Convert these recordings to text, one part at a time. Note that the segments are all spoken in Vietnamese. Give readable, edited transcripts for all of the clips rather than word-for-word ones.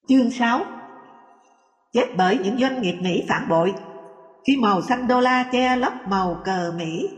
Chương 6. Chết bởi những doanh nghiệp Mỹ phản bội khi màu xanh đô la che lấp màu cờ Mỹ.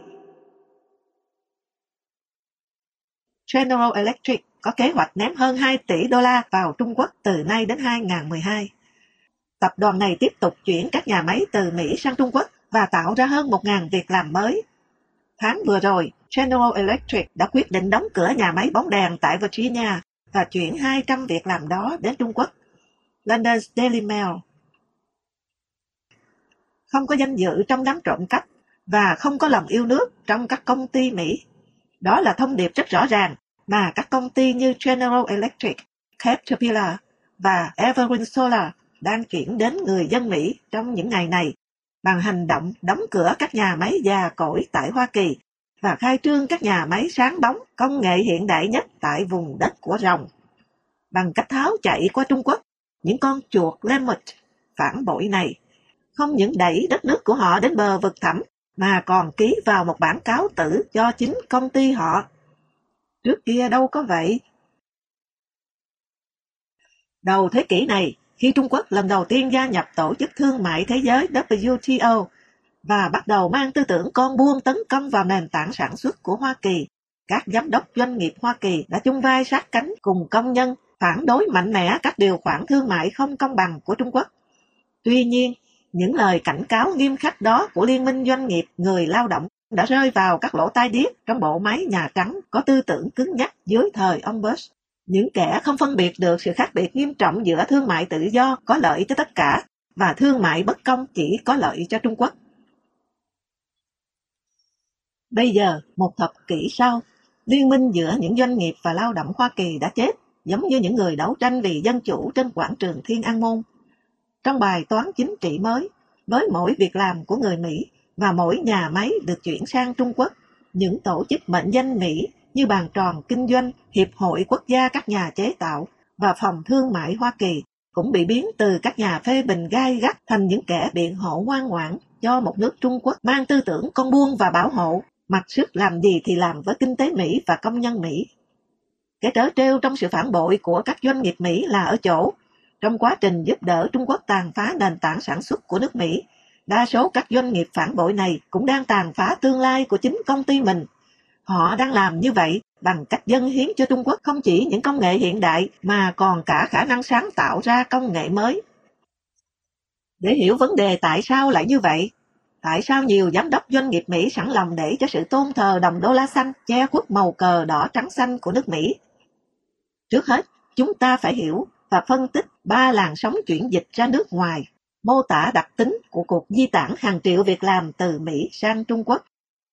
General Electric có kế hoạch ném hơn 2 tỷ đô la vào Trung Quốc từ nay đến 2012. Tập đoàn này tiếp tục chuyển các nhà máy từ Mỹ sang Trung Quốc và tạo ra hơn 1.000 việc làm mới. Tháng vừa rồi, General Electric đã quyết định đóng cửa nhà máy bóng đèn tại Virginia và chuyển 200 việc làm đó đến Trung Quốc. London's Daily Mail. Không có danh dự trong đám trộm cắp và không có lòng yêu nước trong các công ty Mỹ. Đó là thông điệp rất rõ ràng mà các công ty như General Electric, Caterpillar và Evergreen Solar đang chuyển đến người dân Mỹ trong những ngày này bằng hành động đóng cửa các nhà máy già cỗi tại Hoa Kỳ và khai trương các nhà máy sáng bóng công nghệ hiện đại nhất tại vùng đất của rồng. Bằng cách tháo chạy qua Trung Quốc, những con chuột Lemmet phản bội này không những đẩy đất nước của họ đến bờ vực thẳm mà còn ký vào một bản cáo tử cho chính công ty họ. Trước kia đâu có vậy. Đầu thế kỷ này, khi Trung Quốc lần đầu tiên gia nhập Tổ chức Thương mại Thế giới WTO và bắt đầu mang tư tưởng con buôn tấn công vào nền tảng sản xuất của Hoa Kỳ, các giám đốc doanh nghiệp Hoa Kỳ đã chung vai sát cánh cùng công nhân phản đối mạnh mẽ các điều khoản thương mại không công bằng của Trung Quốc. Tuy nhiên, những lời cảnh cáo nghiêm khắc đó của Liên minh Doanh nghiệp Người Lao động đã rơi vào các lỗ tai điếc trong bộ máy Nhà Trắng có tư tưởng cứng nhắc dưới thời ông Bush. Những kẻ không phân biệt được sự khác biệt nghiêm trọng giữa thương mại tự do có lợi cho tất cả và thương mại bất công chỉ có lợi cho Trung Quốc. Bây giờ, một thập kỷ sau, liên minh giữa những doanh nghiệp và lao động Hoa Kỳ đã chết, giống như những người đấu tranh vì dân chủ trên quảng trường Thiên An Môn. Trong bài toán chính trị mới, với mỗi việc làm của người Mỹ và mỗi nhà máy được chuyển sang Trung Quốc, những tổ chức mệnh danh Mỹ như Bàn tròn Kinh doanh, Hiệp hội Quốc gia các nhà chế tạo và Phòng Thương mại Hoa Kỳ cũng bị biến từ các nhà phê bình gai gắt thành những kẻ biện hộ ngoan ngoãn cho một nước Trung Quốc mang tư tưởng con buôn và bảo hộ, mặc sức làm gì thì làm với kinh tế Mỹ và công nhân Mỹ. Cái trớ trêu trong sự phản bội của các doanh nghiệp Mỹ là ở chỗ, trong quá trình giúp đỡ Trung Quốc tàn phá nền tảng sản xuất của nước Mỹ, đa số các doanh nghiệp phản bội này cũng đang tàn phá tương lai của chính công ty mình. Họ đang làm như vậy bằng cách dâng hiến cho Trung Quốc không chỉ những công nghệ hiện đại mà còn cả khả năng sáng tạo ra công nghệ mới. Để hiểu vấn đề tại sao lại như vậy, tại sao nhiều giám đốc doanh nghiệp Mỹ sẵn lòng để cho sự tôn thờ đồng đô la xanh che khuất màu cờ đỏ trắng xanh của nước Mỹ? Trước hết, chúng ta phải hiểu và phân tích 3 làn sóng chuyển dịch ra nước ngoài, mô tả đặc tính của cuộc di tản hàng triệu việc làm từ Mỹ sang Trung Quốc.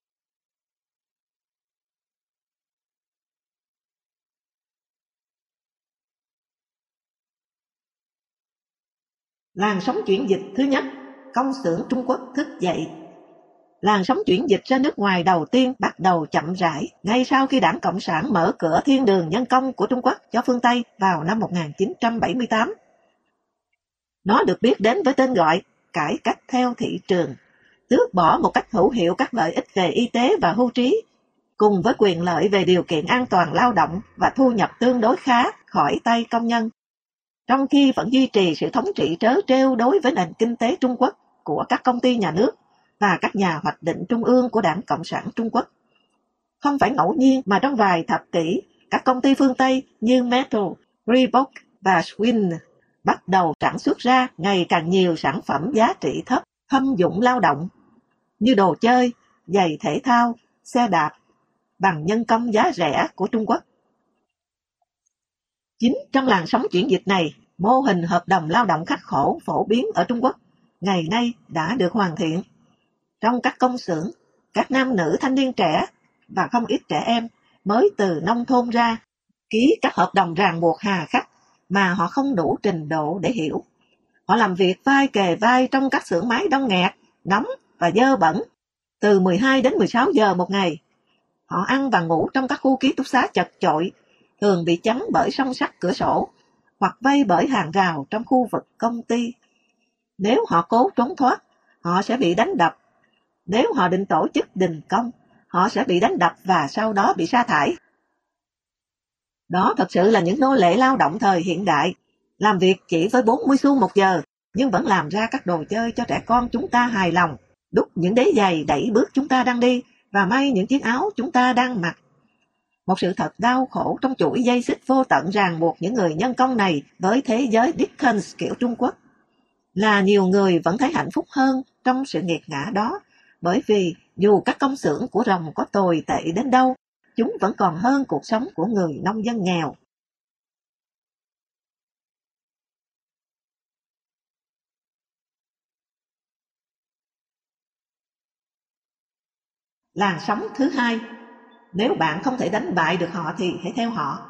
Làn sóng chuyển dịch thứ nhất, công xưởng Trung Quốc thức dậy. Làn sóng chuyển dịch ra nước ngoài đầu tiên bắt đầu chậm rãi ngay sau khi Đảng Cộng sản mở cửa thiên đường nhân công của Trung Quốc cho phương Tây vào năm 1978. Nó được biết đến với tên gọi cải cách theo thị trường, tước bỏ một cách hữu hiệu các lợi ích về y tế và hưu trí, cùng với quyền lợi về điều kiện an toàn lao động và thu nhập tương đối khá khỏi tay công nhân, trong khi vẫn duy trì sự thống trị trớ trêu đối với nền kinh tế Trung Quốc của các công ty nhà nước và các nhà hoạch định trung ương của Đảng Cộng sản Trung Quốc. Không phải ngẫu nhiên mà trong vài thập kỷ, các công ty phương Tây như Metal, Reebok và Swin bắt đầu sản xuất ra ngày càng nhiều sản phẩm giá trị thấp, thâm dụng lao động, như đồ chơi, giày thể thao, xe đạp, bằng nhân công giá rẻ của Trung Quốc. Chính trong làn sóng chuyển dịch này, mô hình hợp đồng lao động khắc khổ phổ biến ở Trung Quốc ngày nay đã được hoàn thiện. Trong các công xưởng, các nam nữ thanh niên trẻ và không ít trẻ em mới từ nông thôn ra ký các hợp đồng ràng buộc hà khắc mà họ không đủ trình độ để hiểu. Họ làm việc vai kề vai trong các xưởng máy đông nghẹt, nóng và dơ bẩn từ 12 đến 16 giờ một ngày. Họ ăn và ngủ trong các khu ký túc xá chật chội, thường bị chắn bởi song sắt cửa sổ hoặc vây bởi hàng rào trong khu vực công ty. Nếu họ cố trốn thoát, họ sẽ bị đánh đập. Nếu họ định tổ chức đình công, họ sẽ bị đánh đập và sau đó bị sa thải. Đó thật sự là những nô lệ lao động thời hiện đại. làm việc chỉ với 40 xu một giờ, nhưng vẫn làm ra các đồ chơi cho trẻ con chúng ta hài lòng, đúc những đế giày đẩy bước chúng ta đang đi, và may những chiếc áo chúng ta đang mặc. Một sự thật đau khổ trong chuỗi dây xích vô tận ràng buộc những người nhân công này với thế giới Dickens kiểu Trung Quốc, là nhiều người vẫn thấy hạnh phúc hơn trong sự nghiệt ngã đó, bởi vì dù các công xưởng của rồng có tồi tệ đến đâu, chúng vẫn còn hơn cuộc sống của người nông dân nghèo. Làn sóng thứ hai. Nếu bạn không thể đánh bại được họ thì hãy theo họ.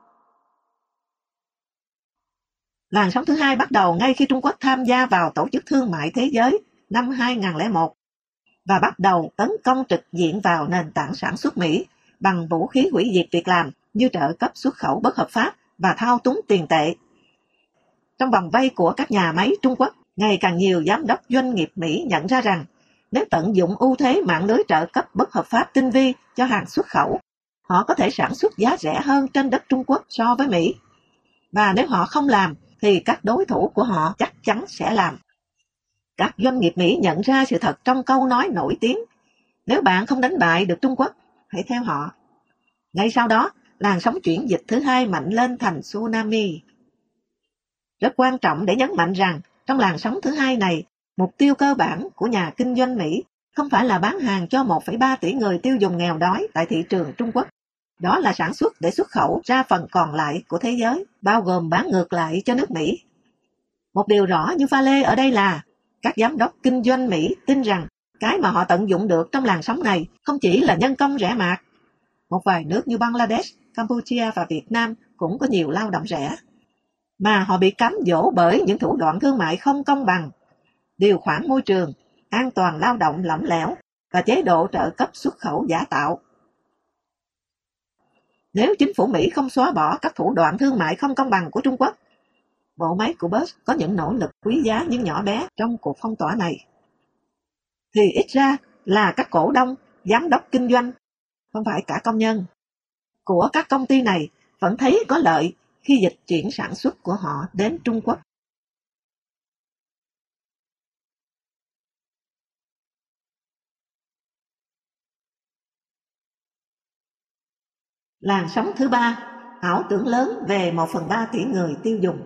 Làn sóng thứ hai bắt đầu ngay khi Trung Quốc tham gia vào Tổ chức Thương mại Thế giới năm 2001 và bắt đầu tấn công trực diện vào nền tảng sản xuất Mỹ bằng vũ khí hủy diệt việc làm như trợ cấp xuất khẩu bất hợp pháp và thao túng tiền tệ. Trong vòng vây của các nhà máy Trung Quốc, ngày càng nhiều giám đốc doanh nghiệp Mỹ nhận ra rằng nếu tận dụng ưu thế mạng lưới trợ cấp bất hợp pháp tinh vi cho hàng xuất khẩu, họ có thể sản xuất giá rẻ hơn trên đất Trung Quốc so với Mỹ. Và nếu họ không làm, thì các đối thủ của họ chắc chắn sẽ làm. Các doanh nghiệp Mỹ nhận ra sự thật trong câu nói nổi tiếng: nếu bạn không đánh bại được Trung Quốc, hãy theo họ. Ngay sau đó, làn sóng chuyển dịch thứ hai mạnh lên thành tsunami. Rất quan trọng để nhấn mạnh rằng, trong làn sóng thứ hai này, mục tiêu cơ bản của nhà kinh doanh Mỹ không phải là bán hàng cho 1,3 tỷ người tiêu dùng nghèo đói tại thị trường Trung Quốc. Đó là sản xuất để xuất khẩu ra phần còn lại của thế giới, bao gồm bán ngược lại cho nước Mỹ. Một điều rõ như pha lê ở đây là, các giám đốc kinh doanh Mỹ tin rằng cái mà họ tận dụng được trong làn sóng này không chỉ là nhân công rẻ mạt. Một vài nước như Bangladesh, Campuchia và Việt Nam cũng có nhiều lao động rẻ, mà họ bị cám dỗ bởi những thủ đoạn thương mại không công bằng, điều khoản môi trường, an toàn lao động lỏng lẻo và chế độ trợ cấp xuất khẩu giả tạo. Nếu chính phủ Mỹ không xóa bỏ các thủ đoạn thương mại không công bằng của Trung Quốc, bộ máy của Bush có những nỗ lực quý giá nhưng nhỏ bé trong cuộc phong tỏa này, thì ít ra là các cổ đông, giám đốc kinh doanh, không phải cả công nhân, của các công ty này vẫn thấy có lợi khi dịch chuyển sản xuất của họ đến Trung Quốc. Làn sóng thứ ba, ảo tưởng lớn về 1/3 tỷ người tiêu dùng.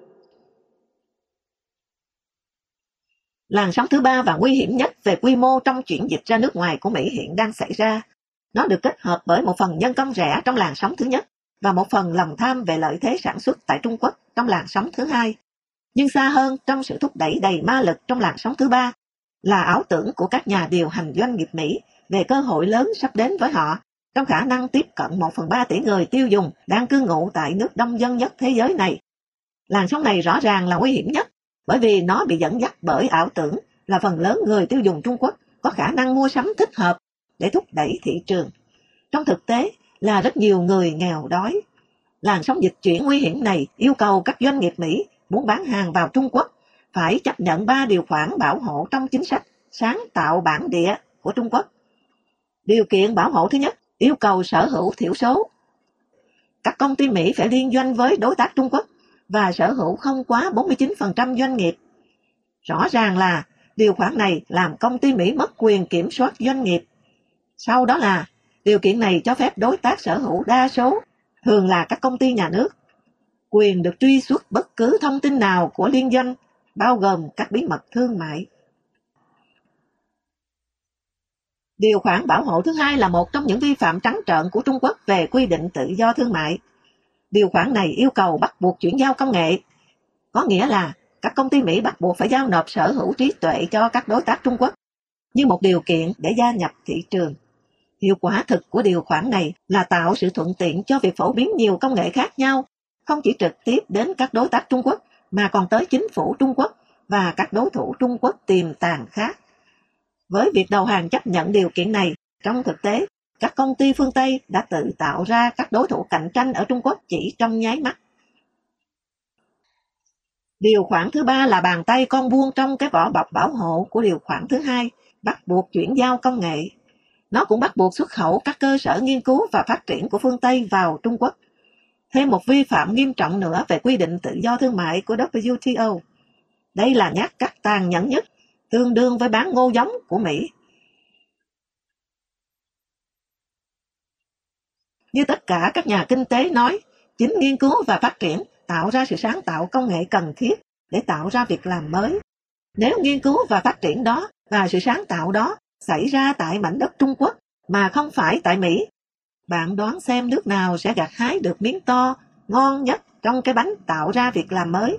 Làn sóng thứ ba và nguy hiểm nhất về quy mô trong chuyển dịch ra nước ngoài của Mỹ hiện đang xảy ra. Nó được kết hợp bởi một phần nhân công rẻ trong làn sóng thứ nhất và một phần lòng tham về lợi thế sản xuất tại Trung Quốc trong làn sóng thứ hai. Nhưng xa hơn, trong sự thúc đẩy đầy ma lực trong làn sóng thứ ba là ảo tưởng của các nhà điều hành doanh nghiệp Mỹ về cơ hội lớn sắp đến với họ trong khả năng tiếp cận 1/3 tỷ người tiêu dùng đang cư ngụ tại nước đông dân nhất thế giới này. Làn sóng này rõ ràng là nguy hiểm nhất, bởi vì nó bị dẫn dắt bởi ảo tưởng là phần lớn người tiêu dùng Trung Quốc có khả năng mua sắm thích hợp để thúc đẩy thị trường. Trong thực tế là rất nhiều người nghèo đói. Làn sóng dịch chuyển nguy hiểm này yêu cầu các doanh nghiệp Mỹ muốn bán hàng vào Trung Quốc phải chấp nhận 3 điều khoản bảo hộ trong chính sách sáng tạo bản địa của Trung Quốc. Điều kiện bảo hộ thứ nhất, yêu cầu sở hữu thiểu số. Các công ty Mỹ phải liên doanh với đối tác Trung Quốc và sở hữu không quá 49% doanh nghiệp. Rõ ràng là điều khoản này làm công ty Mỹ mất quyền kiểm soát doanh nghiệp. Sau đó là điều kiện này cho phép đối tác sở hữu đa số, thường là các công ty nhà nước, quyền được truy xuất bất cứ thông tin nào của liên doanh, bao gồm các bí mật thương mại. Điều khoản bảo hộ thứ hai là một trong những vi phạm trắng trợn của Trung Quốc về quy định tự do thương mại. Điều khoản này yêu cầu bắt buộc chuyển giao công nghệ, có nghĩa là các công ty Mỹ bắt buộc phải giao nộp sở hữu trí tuệ cho các đối tác Trung Quốc như một điều kiện để gia nhập thị trường. Hiệu quả thực của điều khoản này là tạo sự thuận tiện cho việc phổ biến nhiều công nghệ khác nhau, không chỉ trực tiếp đến các đối tác Trung Quốc mà còn tới chính phủ Trung Quốc và các đối thủ Trung Quốc tiềm tàng khác. Với việc đầu hàng chấp nhận điều kiện này, trong thực tế, các công ty phương Tây đã tự tạo ra các đối thủ cạnh tranh ở Trung Quốc chỉ trong nháy mắt. Điều khoản thứ ba là bàn tay con buông trong cái vỏ bọc bảo hộ của điều khoản thứ hai, bắt buộc chuyển giao công nghệ. Nó cũng bắt buộc xuất khẩu các cơ sở nghiên cứu và phát triển của phương Tây vào Trung Quốc. thêm một vi phạm nghiêm trọng nữa về quy định tự do thương mại của WTO. Đây là nhát cắt tàn nhẫn nhất, tương đương với bán ngô giống của Mỹ. Như tất cả các nhà kinh tế nói, chính nghiên cứu và phát triển tạo ra sự sáng tạo công nghệ cần thiết để tạo ra việc làm mới. Nếu nghiên cứu và phát triển đó và sự sáng tạo đó xảy ra tại mảnh đất Trung Quốc mà không phải tại Mỹ, bạn đoán xem nước nào sẽ gặt hái được miếng to, ngon nhất trong cái bánh tạo ra việc làm mới.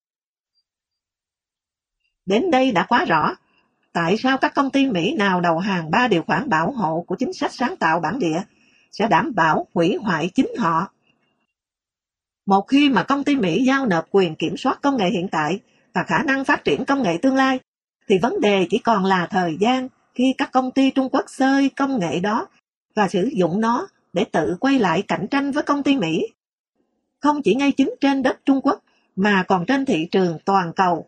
Đến đây đã quá rõ, tại sao các công ty Mỹ nào đầu hàng 3 điều khoản bảo hộ của chính sách sáng tạo bản địa sẽ đảm bảo hủy hoại chính họ. Một khi mà công ty Mỹ giao nộp quyền kiểm soát công nghệ hiện tại và khả năng phát triển công nghệ tương lai, thì vấn đề chỉ còn là thời gian khi các công ty Trung Quốc xơi công nghệ đó và sử dụng nó để tự quay lại cạnh tranh với công ty Mỹ. Không chỉ ngay chính trên đất Trung Quốc, mà còn trên thị trường toàn cầu.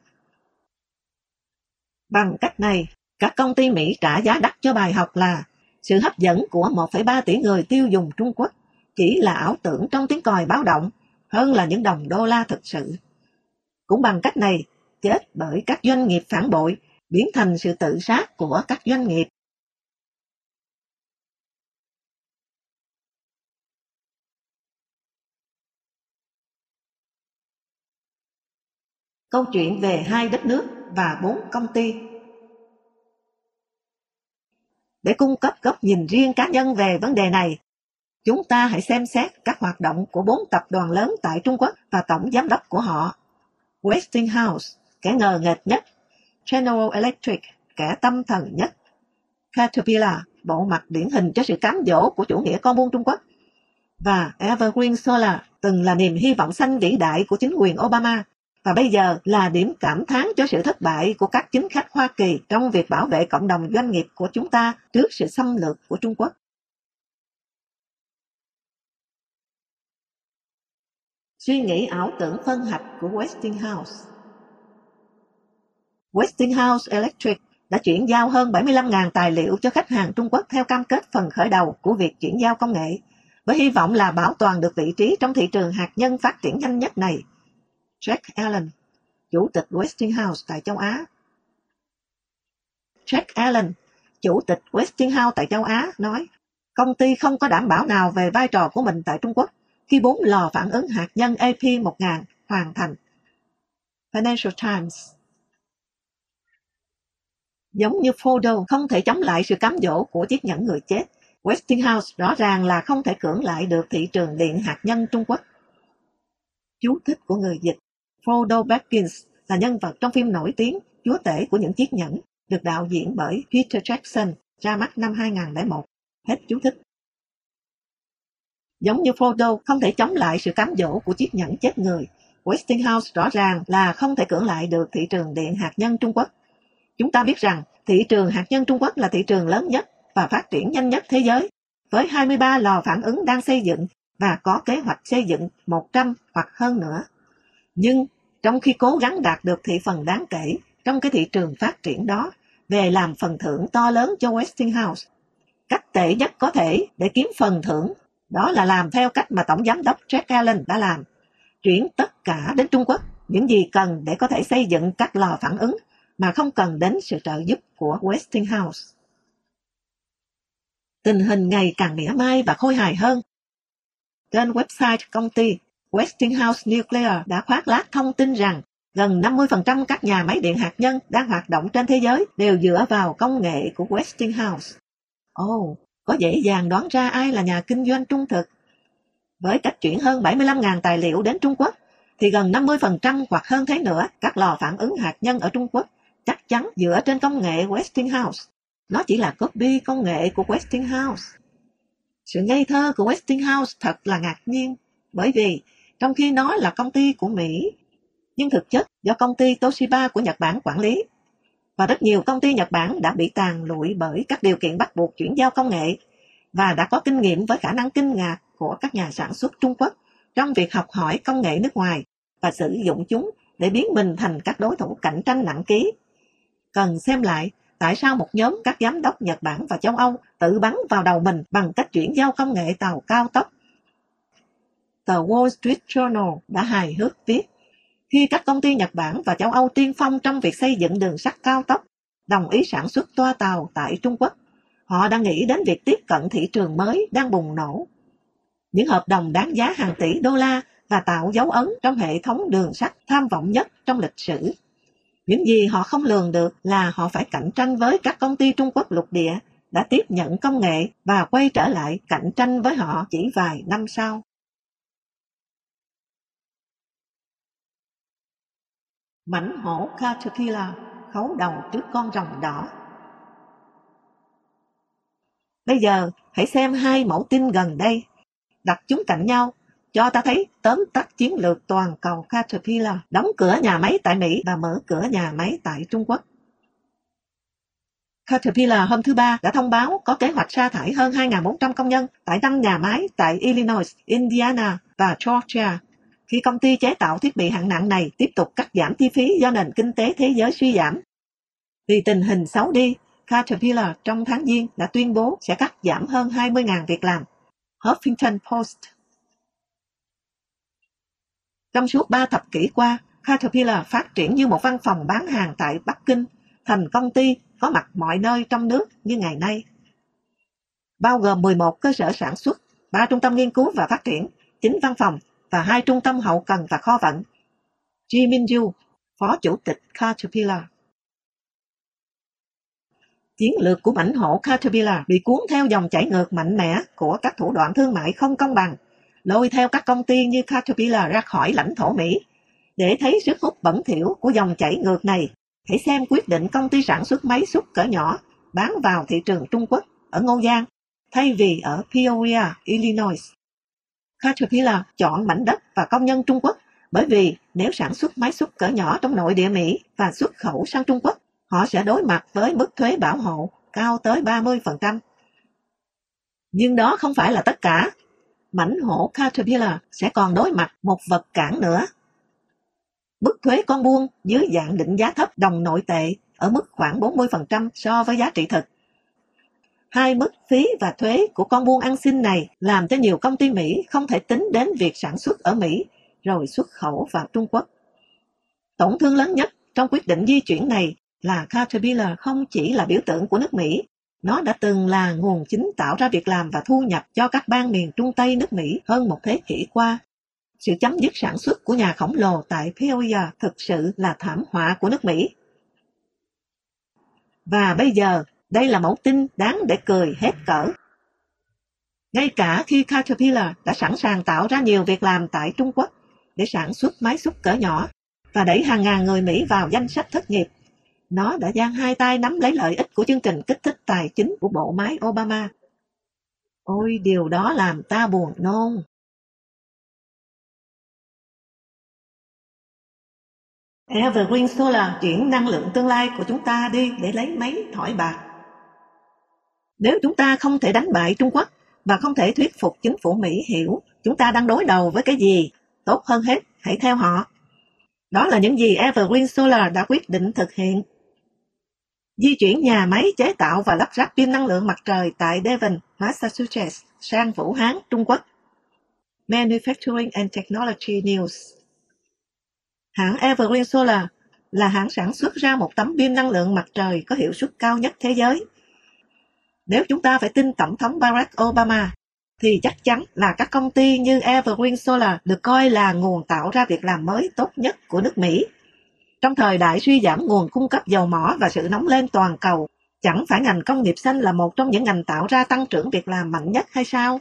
Bằng cách này, các công ty Mỹ trả giá đắt cho bài học là sự hấp dẫn của 1,3 tỷ người tiêu dùng Trung Quốc chỉ là ảo tưởng trong tiếng còi báo động hơn là những đồng đô la thực sự. Cũng bằng cách này, chết bởi các doanh nghiệp phản bội biến thành sự tự sát của các doanh nghiệp. Câu chuyện về 2 đất nước và 4 công ty. Để cung cấp góc nhìn riêng cá nhân về vấn đề này, chúng ta hãy xem xét các hoạt động của 4 tập đoàn lớn tại Trung Quốc và tổng giám đốc của họ. Westinghouse, kẻ ngờ nghệch nhất. General Electric, kẻ tâm thần nhất. Caterpillar, bộ mặt điển hình cho sự cám dỗ của chủ nghĩa con buôn Trung Quốc. Và Evergreen Solar, từng là niềm hy vọng xanh vĩ đại của chính quyền Obama, và bây giờ là điểm cảm thán cho sự thất bại của các chính khách Hoa Kỳ trong việc bảo vệ cộng đồng doanh nghiệp của chúng ta trước sự xâm lược của Trung Quốc. Suy nghĩ ảo tưởng phân hạch của Westinghouse. Westinghouse Electric đã chuyển giao hơn 75.000 tài liệu cho khách hàng Trung Quốc theo cam kết phần khởi đầu của việc chuyển giao công nghệ, với hy vọng là bảo toàn được vị trí trong thị trường hạt nhân phát triển nhanh nhất này. Jack Allen, chủ tịch Westinghouse tại châu Á. Jack Allen, chủ tịch Westinghouse tại châu Á, nói, công ty không có đảm bảo nào về vai trò của mình tại Trung Quốc khi 4 lò phản ứng hạt nhân AP1000 hoàn thành. Financial Times. Giống như Ford không thể chống lại sự cám dỗ của chiếc nhẫn người chết, Westinghouse rõ ràng là không thể cưỡng lại được thị trường điện hạt nhân Trung Quốc. Chú thích của người dịch. Frodo Baggins là nhân vật trong phim nổi tiếng Chúa tể của những chiếc nhẫn, được đạo diễn bởi Peter Jackson, ra mắt năm 2001. Hết chú thích. Giống như Frodo không thể chống lại sự cám dỗ của chiếc nhẫn chết người, Westinghouse rõ ràng là không thể cưỡng lại được thị trường điện hạt nhân Trung Quốc. Chúng ta biết rằng thị trường hạt nhân Trung Quốc là thị trường lớn nhất và phát triển nhanh nhất thế giới, với 23 lò phản ứng đang xây dựng và có kế hoạch xây dựng 100 hoặc hơn nữa. Nhưng trong khi cố gắng đạt được thị phần đáng kể trong cái thị trường phát triển đó về làm phần thưởng to lớn cho Westinghouse, cách tệ nhất có thể để kiếm phần thưởng đó là làm theo cách mà Tổng Giám đốc Jack Allen đã làm, chuyển tất cả đến Trung Quốc những gì cần để có thể xây dựng các lò phản ứng mà không cần đến sự trợ giúp của Westinghouse. Tình hình ngày càng mỉa mai và khôi hài hơn. Trên website công ty, Westinghouse Nuclear đã khoác lác thông tin rằng gần 50% các nhà máy điện hạt nhân đang hoạt động trên thế giới đều dựa vào công nghệ của Westinghouse. Có dễ dàng đoán ra ai là nhà kinh doanh trung thực. Với cách chuyển hơn 75.000 tài liệu đến Trung Quốc, thì gần 50% hoặc hơn thế nữa các lò phản ứng hạt nhân ở Trung Quốc chắc chắn dựa trên công nghệ Westinghouse. Nó chỉ là copy công nghệ của Westinghouse. Sự ngây thơ của Westinghouse thật là ngạc nhiên, bởi vì trong khi nó là công ty của Mỹ, nhưng thực chất do công ty Toshiba của Nhật Bản quản lý. Và rất nhiều công ty Nhật Bản đã bị tàn lụi bởi các điều kiện bắt buộc chuyển giao công nghệ và đã có kinh nghiệm với khả năng kinh ngạc của các nhà sản xuất Trung Quốc trong việc học hỏi công nghệ nước ngoài và sử dụng chúng để biến mình thành các đối thủ cạnh tranh nặng ký. Cần xem lại tại sao một nhóm các giám đốc Nhật Bản và châu Âu tự bắn vào đầu mình bằng cách chuyển giao công nghệ tàu cao tốc. tờ Wall Street Journal đã hài hước viết, khi các công ty Nhật Bản và châu Âu tiên phong trong việc xây dựng đường sắt cao tốc, đồng ý sản xuất toa tàu tại Trung Quốc, họ đã nghĩ đến việc tiếp cận thị trường mới đang bùng nổ. Những hợp đồng đáng giá hàng tỷ đô la và tạo dấu ấn trong hệ thống đường sắt tham vọng nhất trong lịch sử. Những gì họ không lường được là họ phải cạnh tranh với các công ty Trung Quốc lục địa đã tiếp nhận công nghệ và quay trở lại cạnh tranh với họ chỉ vài năm sau. Mãnh hổ Caterpillar khấu đầu trước con rồng đỏ. Bây giờ hãy xem hai mẫu tin gần đây, đặt chúng cạnh nhau, cho ta thấy tóm tắt chiến lược toàn cầu Caterpillar đóng cửa nhà máy tại Mỹ và mở cửa nhà máy tại Trung Quốc. Caterpillar hôm thứ Ba đã thông báo có kế hoạch sa thải hơn 2.400 công nhân tại 5 nhà máy tại Illinois, Indiana và Georgia, khi công ty chế tạo thiết bị hạng nặng này tiếp tục cắt giảm chi phí do nền kinh tế thế giới suy giảm. Vì tình hình xấu đi, Caterpillar trong tháng Giêng đã tuyên bố sẽ cắt giảm hơn 20.000 việc làm. Huffington Post. Trong suốt 3 thập kỷ qua, Caterpillar phát triển như một văn phòng bán hàng tại Bắc Kinh, thành công ty có mặt mọi nơi trong nước như ngày nay. Bao gồm 11 cơ sở sản xuất, 3 trung tâm nghiên cứu và phát triển, 9 văn phòng và 2 trung tâm hậu cần và kho vận. Ji Min-yu, Phó Chủ tịch Caterpillar. Chiến lược của mãnh hổ Caterpillar bị cuốn theo dòng chảy ngược mạnh mẽ của các thủ đoạn thương mại không công bằng, lôi theo các công ty như Caterpillar ra khỏi lãnh thổ Mỹ. Để thấy sức hút bẩn thỉu của dòng chảy ngược này, hãy xem quyết định công ty sản xuất máy xúc cỡ nhỏ bán vào thị trường Trung Quốc ở Ngô Giang, thay vì ở Peoria, Illinois. Caterpillar chọn mảnh đất và công nhân Trung Quốc bởi vì nếu sản xuất máy xúc cỡ nhỏ trong nội địa Mỹ và xuất khẩu sang Trung Quốc, họ sẽ đối mặt với mức thuế bảo hộ cao tới 30%. Nhưng đó không phải là tất cả. Mãnh hổ Caterpillar sẽ còn đối mặt một vật cản nữa. Mức thuế con buôn dưới dạng định giá thấp đồng nội tệ ở mức khoảng 40% so với giá trị thực. Hai mức phí và thuế của con buôn ăn xin này làm cho nhiều công ty Mỹ không thể tính đến việc sản xuất ở Mỹ rồi xuất khẩu vào Trung Quốc. Tổn thương lớn nhất trong quyết định di chuyển này là Caterpillar không chỉ là biểu tượng của nước Mỹ, nó đã từng là nguồn chính tạo ra việc làm và thu nhập cho các bang miền Trung Tây nước Mỹ hơn một thế kỷ qua. Sự chấm dứt sản xuất của nhà khổng lồ tại Peoria thực sự là thảm họa của nước Mỹ. Và bây giờ, đây là mẫu tin đáng để cười hết cỡ. Ngay cả khi Caterpillar đã sẵn sàng tạo ra nhiều việc làm tại Trung Quốc để sản xuất máy xúc cỡ nhỏ và đẩy hàng ngàn người Mỹ vào danh sách thất nghiệp, nó đã giang hai tay nắm lấy lợi ích của chương trình kích thích tài chính của bộ máy Obama. Ôi, điều đó làm ta buồn nôn. Evergreen Solar chuyển năng lượng tương lai của chúng ta đi để lấy mấy thỏi bạc. Nếu chúng ta không thể đánh bại Trung Quốc và không thể thuyết phục chính phủ Mỹ hiểu chúng ta đang đối đầu với cái gì, tốt hơn hết, hãy theo họ. Đó là những gì Evergreen Solar đã quyết định thực hiện. Di chuyển nhà máy chế tạo và lắp ráp pin năng lượng mặt trời tại Devon, Massachusetts sang Vũ Hán, Trung Quốc. Manufacturing and Technology News. Hãng Evergreen Solar là hãng sản xuất ra một tấm pin năng lượng mặt trời có hiệu suất cao nhất thế giới. Nếu chúng ta phải tin Tổng thống Barack Obama, thì chắc chắn là các công ty như Evergreen Solar được coi là nguồn tạo ra việc làm mới tốt nhất của nước Mỹ. Trong thời đại suy giảm nguồn cung cấp dầu mỏ và sự nóng lên toàn cầu, chẳng phải ngành công nghiệp xanh là một trong những ngành tạo ra tăng trưởng việc làm mạnh nhất hay sao?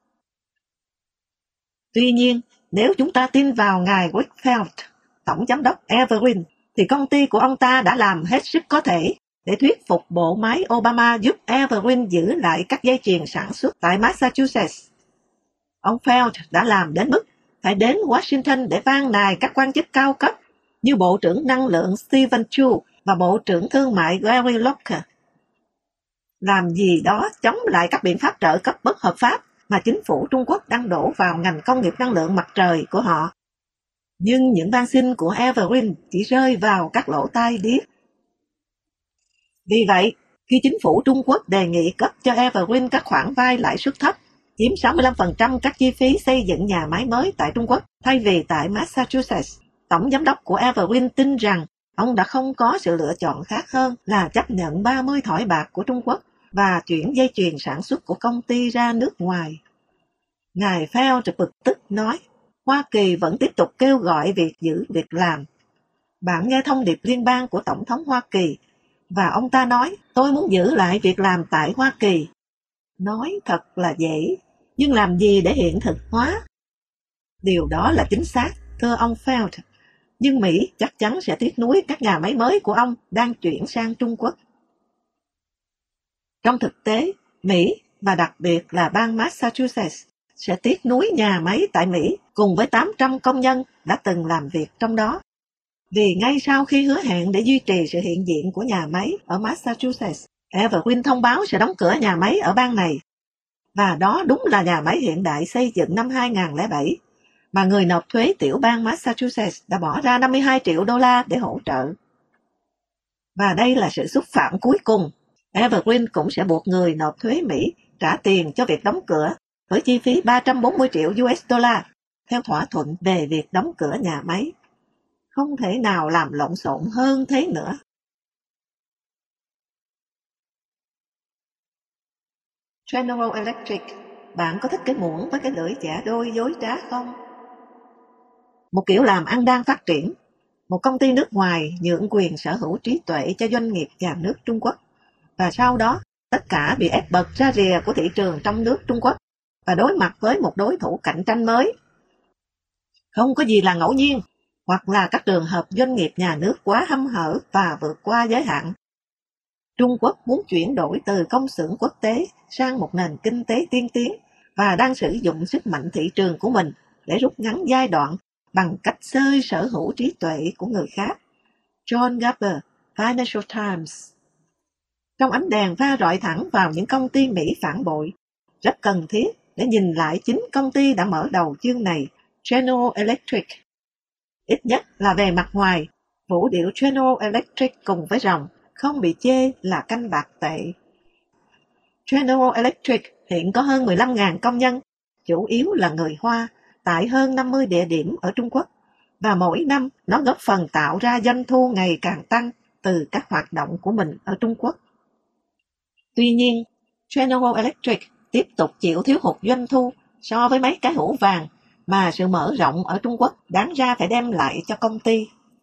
Tuy nhiên, nếu chúng ta tin vào ngài Wickfeld, tổng giám đốc Evergreen, thì công ty của ông ta đã làm hết sức có thể để thuyết phục bộ máy Obama giúp Evergreen giữ lại các dây chuyền sản xuất tại Massachusetts. Ông Feld đã làm đến mức phải đến Washington để van nài các quan chức cao cấp như Bộ trưởng Năng lượng Stephen Chu và Bộ trưởng Thương mại Gary Locke. Làm gì đó chống lại các biện pháp trợ cấp bất hợp pháp mà chính phủ Trung Quốc đang đổ vào ngành công nghiệp năng lượng mặt trời của họ. Nhưng những van xin của Evergreen chỉ rơi vào các lỗ tai điếc. Vì vậy, khi chính phủ Trung Quốc đề nghị cấp cho Evergreen các khoản vay lãi suất thấp, chiếm 65% các chi phí xây dựng nhà máy mới tại Trung Quốc thay vì tại Massachusetts. Tổng giám đốc của Evergreen tin rằng ông đã không có sự lựa chọn khác hơn là chấp nhận 30 thỏi bạc của Trung Quốc và chuyển dây chuyền sản xuất của công ty ra nước ngoài. Ngài Feld bực tức nói, Hoa Kỳ vẫn tiếp tục kêu gọi việc giữ việc làm. Bạn nghe thông điệp liên bang của Tổng thống Hoa Kỳ, và ông ta nói, tôi muốn giữ lại việc làm tại Hoa Kỳ. Nói thật là dễ, nhưng làm gì để hiện thực hóa? Điều đó là chính xác, thưa ông Feld. Nhưng Mỹ chắc chắn sẽ tiếc nuối các nhà máy mới của ông đang chuyển sang Trung Quốc. Trong thực tế, Mỹ, và đặc biệt là bang Massachusetts, sẽ tiếc nuối nhà máy tại Mỹ cùng với 800 công nhân đã từng làm việc trong đó. Vì ngay sau khi hứa hẹn để duy trì sự hiện diện của nhà máy ở Massachusetts, Evergreen thông báo sẽ đóng cửa nhà máy ở bang này. Và đó đúng là nhà máy hiện đại xây dựng năm 2007, mà người nộp thuế tiểu bang Massachusetts đã bỏ ra 52 triệu đô la để hỗ trợ. Và đây là sự xúc phạm cuối cùng. Evergreen cũng sẽ buộc người nộp thuế Mỹ trả tiền cho việc đóng cửa với chi phí 340 triệu US đô la theo thỏa thuận về việc đóng cửa nhà máy. Không thể nào làm lộn xộn hơn thế nữa. General Electric, bạn có thích cái muỗng với cái lưỡi chẻ đôi dối trá không? Một kiểu làm ăn đang phát triển. Một công ty nước ngoài nhượng quyền sở hữu trí tuệ cho doanh nghiệp nhà nước Trung Quốc. Và sau đó, tất cả bị ép bật ra rìa của thị trường trong nước Trung Quốc và đối mặt với một đối thủ cạnh tranh mới. Không có gì là ngẫu nhiên, hoặc là các trường hợp doanh nghiệp nhà nước quá hăm hở và vượt qua giới hạn. Trung Quốc muốn chuyển đổi từ công xưởng quốc tế sang một nền kinh tế tiên tiến và đang sử dụng sức mạnh thị trường của mình để rút ngắn giai đoạn bằng cách xơi sở hữu trí tuệ của người khác. John Garber, Financial Times. Trong ánh đèn pha rọi thẳng vào những công ty Mỹ phản bội, rất cần thiết để nhìn lại chính công ty đã mở đầu chương này, General Electric. Ít nhất là về mặt ngoài, vũ điệu General Electric cùng với ròng không bị chê là canh bạc tệ. General Electric hiện có hơn 15.000 công nhân, chủ yếu là người Hoa, tại hơn 50 địa điểm ở Trung Quốc, và mỗi năm nó góp phần tạo ra doanh thu ngày càng tăng từ các hoạt động của mình ở Trung Quốc. Tuy nhiên, General Electric tiếp tục chịu thiếu hụt doanh thu so với mấy cái hũ vàng mà sự mở rộng ở Trung Quốc đáng ra phải đem lại cho công ty.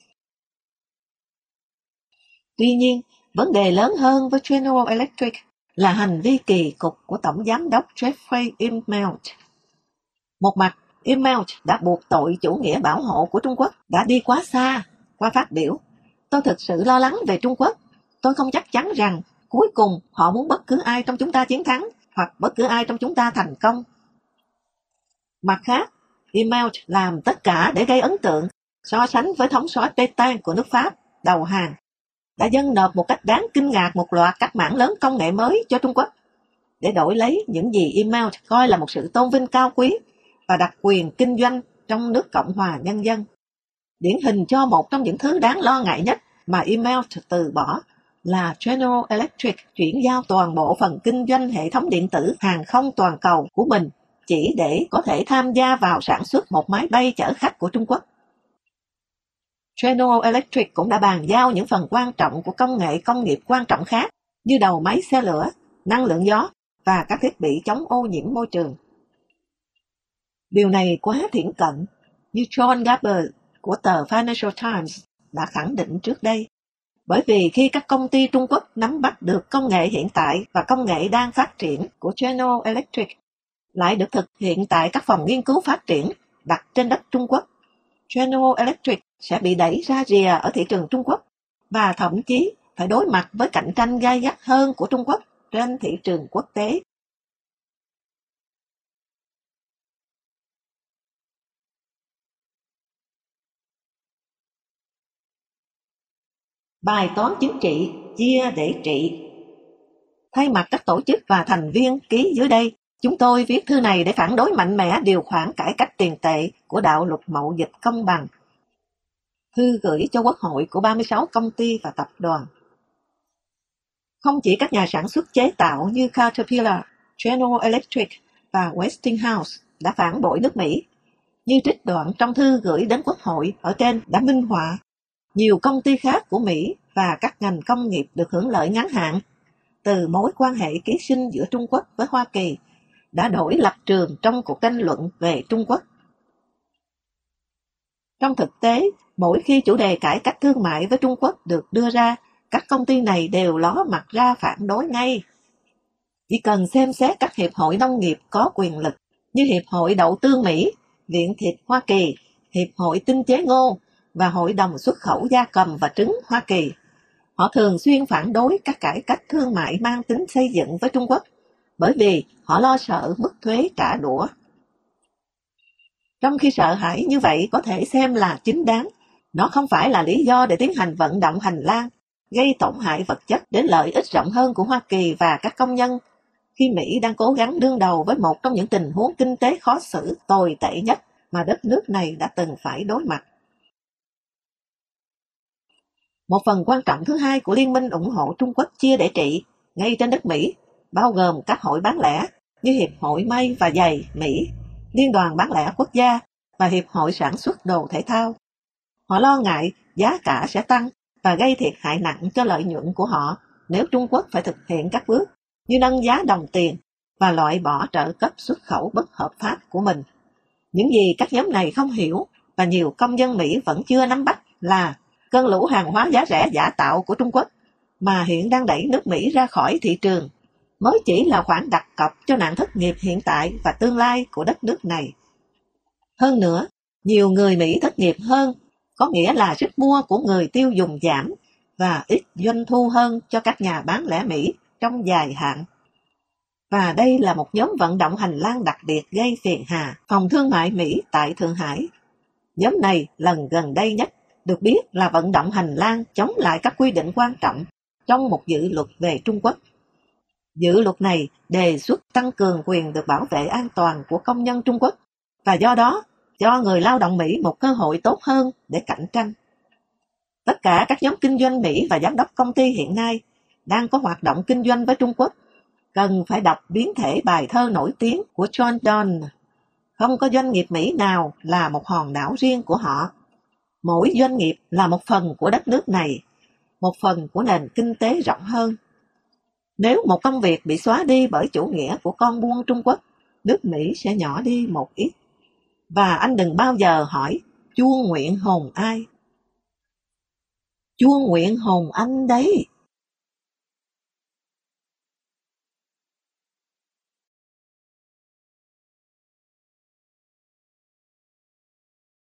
Tuy nhiên, vấn đề lớn hơn với General Electric là hành vi kỳ cục của Tổng Giám đốc Jeffrey Immelt. Một mặt, Immelt đã buộc tội chủ nghĩa bảo hộ của Trung Quốc đã đi quá xa qua phát biểu. Tôi thực sự lo lắng về Trung Quốc. Tôi không chắc chắn rằng cuối cùng họ muốn bất cứ ai trong chúng ta chiến thắng hoặc bất cứ ai trong chúng ta thành công. Mặt khác, Immelt làm tất cả để gây ấn tượng, so sánh với thống soái Pétain của nước Pháp đầu hàng, đã dâng nộp một cách đáng kinh ngạc một loạt các mảng lớn công nghệ mới cho Trung Quốc, để đổi lấy những gì Immelt coi là một sự tôn vinh cao quý và đặc quyền kinh doanh trong nước Cộng hòa Nhân dân. Điển hình cho một trong những thứ đáng lo ngại nhất mà Immelt từ bỏ là General Electric chuyển giao toàn bộ phần kinh doanh hệ thống điện tử hàng không toàn cầu của mình chỉ để có thể tham gia vào sản xuất một máy bay chở khách của Trung Quốc. General Electric cũng đã bàn giao những phần quan trọng của công nghệ công nghiệp quan trọng khác như đầu máy xe lửa, năng lượng gió và các thiết bị chống ô nhiễm môi trường. Điều này quá thiển cận, như John Garber của tờ Financial Times đã khẳng định trước đây. Bởi vì khi các công ty Trung Quốc nắm bắt được công nghệ hiện tại và công nghệ đang phát triển của General Electric lại được thực hiện tại các phòng nghiên cứu phát triển đặt trên đất Trung Quốc, General Electric sẽ bị đẩy ra rìa ở thị trường Trung Quốc và thậm chí phải đối mặt với cạnh tranh gay gắt hơn của Trung Quốc trên thị trường quốc tế. Bài toán chính trị, chia để trị. Thay mặt các tổ chức và thành viên ký dưới đây, chúng tôi viết thư này để phản đối mạnh mẽ điều khoản cải cách tiền tệ của đạo luật mậu dịch công bằng. Thư gửi cho Quốc hội của 36 công ty và tập đoàn. Không chỉ các nhà sản xuất chế tạo như Caterpillar, General Electric và Westinghouse đã phản bội nước Mỹ. Như trích đoạn trong thư gửi đến Quốc hội ở trên đã minh họa, nhiều công ty khác của Mỹ và các ngành công nghiệp được hưởng lợi ngắn hạn từ mối quan hệ ký sinh giữa Trung Quốc với Hoa Kỳ đã đổi lập trường trong cuộc tranh luận về Trung Quốc. Trong thực tế, mỗi khi chủ đề cải cách thương mại với Trung Quốc được đưa ra, các công ty này đều ló mặt ra phản đối ngay. Chỉ cần xem xét các hiệp hội nông nghiệp có quyền lực như Hiệp hội Đậu tương Mỹ, Viện Thịt Hoa Kỳ, Hiệp hội Tinh chế ngô và Hội đồng xuất khẩu gia cầm và trứng Hoa Kỳ. Họ thường xuyên phản đối các cải cách thương mại mang tính xây dựng với Trung Quốc, bởi vì họ lo sợ mức thuế trả đũa. Trong khi sợ hãi như vậy có thể xem là chính đáng, nó không phải là lý do để tiến hành vận động hành lang, gây tổn hại vật chất đến lợi ích rộng hơn của Hoa Kỳ và các công nhân, khi Mỹ đang cố gắng đương đầu với một trong những tình huống kinh tế khó xử tồi tệ nhất mà đất nước này đã từng phải đối mặt. Một phần quan trọng thứ hai của liên minh ủng hộ Trung Quốc chia để trị ngay trên đất Mỹ, bao gồm các hội bán lẻ như Hiệp hội May và Giày Mỹ, Liên đoàn Bán lẻ Quốc gia và Hiệp hội Sản xuất Đồ Thể thao. Họ lo ngại giá cả sẽ tăng và gây thiệt hại nặng cho lợi nhuận của họ nếu Trung Quốc phải thực hiện các bước như nâng giá đồng tiền và loại bỏ trợ cấp xuất khẩu bất hợp pháp của mình. Những gì các nhóm này không hiểu và nhiều công dân Mỹ vẫn chưa nắm bắt là cơn lũ hàng hóa giá rẻ giả tạo của Trung Quốc mà hiện đang đẩy nước Mỹ ra khỏi thị trường mới chỉ là khoản đặt cọc cho nạn thất nghiệp hiện tại và tương lai của đất nước này. Hơn nữa, nhiều người Mỹ thất nghiệp hơn có nghĩa là sức mua của người tiêu dùng giảm và ít doanh thu hơn cho các nhà bán lẻ Mỹ trong dài hạn. Và đây là một nhóm vận động hành lang đặc biệt gây phiền hà Phòng Thương mại Mỹ tại Thượng Hải. Nhóm này lần gần đây nhất được biết là vận động hành lang chống lại các quy định quan trọng trong một dự luật về Trung Quốc. Dự luật này đề xuất tăng cường quyền được bảo vệ an toàn của công nhân Trung Quốc và do đó cho người lao động Mỹ một cơ hội tốt hơn để cạnh tranh. Tất cả các nhóm kinh doanh Mỹ và giám đốc công ty hiện nay đang có hoạt động kinh doanh với Trung Quốc cần phải đọc biến thể bài thơ nổi tiếng của John Donne. Không có doanh nghiệp Mỹ nào là một hòn đảo riêng của họ. Mỗi doanh nghiệp là một phần của đất nước này, một phần của nền kinh tế rộng hơn. Nếu một công việc bị xóa đi bởi chủ nghĩa của con buôn Trung Quốc, nước Mỹ sẽ nhỏ đi một ít. Và anh đừng bao giờ hỏi, Chúa nguyện hồn ai? Chúa nguyện hồn anh đấy.